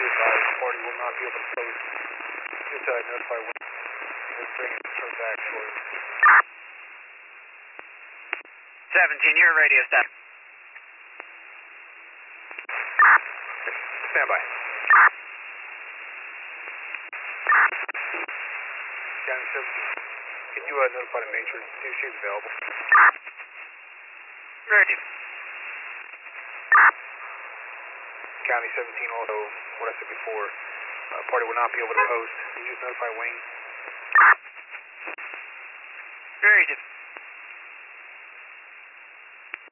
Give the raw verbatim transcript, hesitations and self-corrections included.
be advised, party will not be able to post. Just uh, notify when they're bringing the truck back for you. seventeen, you're radio staff. Stand by. County seventeen, can you uh, notify the matron, see if she's available? Ready. County seventeen also, what I said before, uh, party will not be able to post. Can you just notify Wayne? Very good.